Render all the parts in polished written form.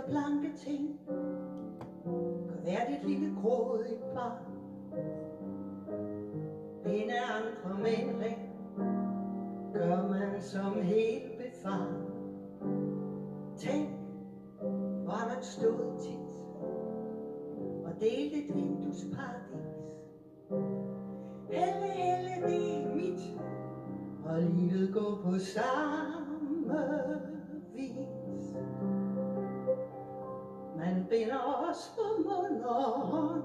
blanke ting gør hvert et lille grådigt barn. Binde andre med en ring gør man som helt befaren. Tænk, hvor man stod tit og delte et vinduesparadis. Helle, helle, det er mit, og livet går på samme vis. Man binder os på mund og hånd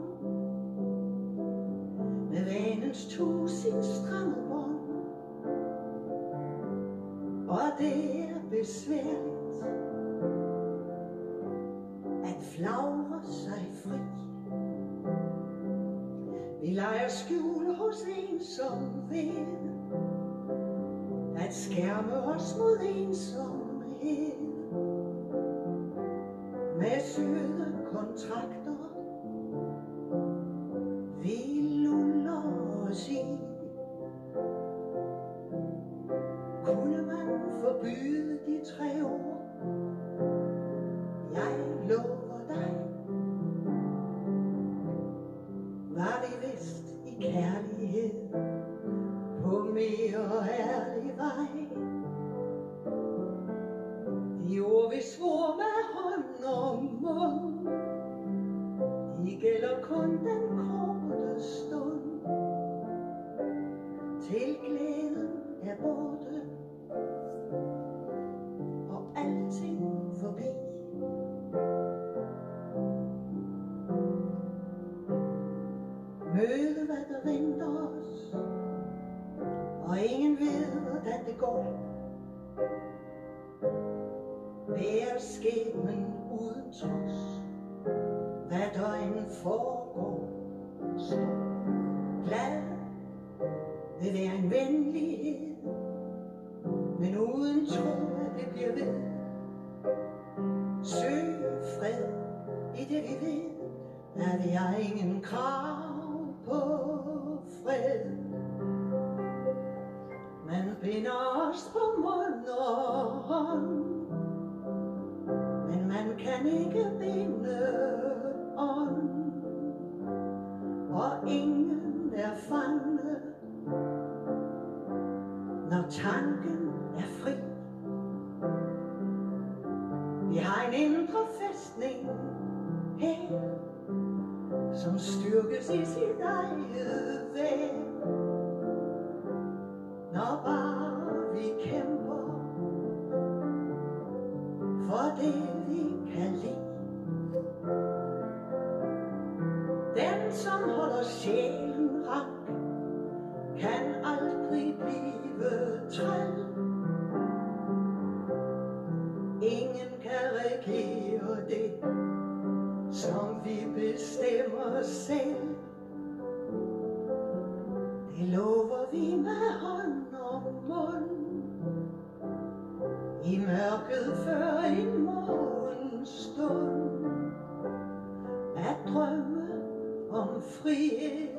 med vanens tusind stramme bånd, og det er besværligt at flagre sig fri. Vi leger skjul hos en som ved at skærme os mod ensomhed med søde kontrakter vi luller os i. Kunne man forbyde de 3 ord, jeg lover dig, var vi vist i kærlighed på mere ærlig vej. De ord vi svor med hånd og mund, de gælder kun den korte stund, til glæden er borte og alting forbi. Møde hvad der venter os, og ingen ved hvordan det går. Vær skæbnen uden trods, hvad der end foregår. Stå glad vil være en venlighed, men uden tro at det bliver ved. Søg fred i det vi ved, at vi har ingen krav på fred. Man binder os på mund og hånd, men man kan ikke binde ånd, og ingen er fanget, når tanken er fri. Vi har en indre fæstning her, som styrkes i sit eget væg, når bare vi kæmper for det vi kan lide. Den som holder sjælen rank kan aldrig blive træl. Ingen kan regere det, som vi bestemmer selv. Det lover vi med hånd og mund, i mørket før en morgenstund, at drømme om frihed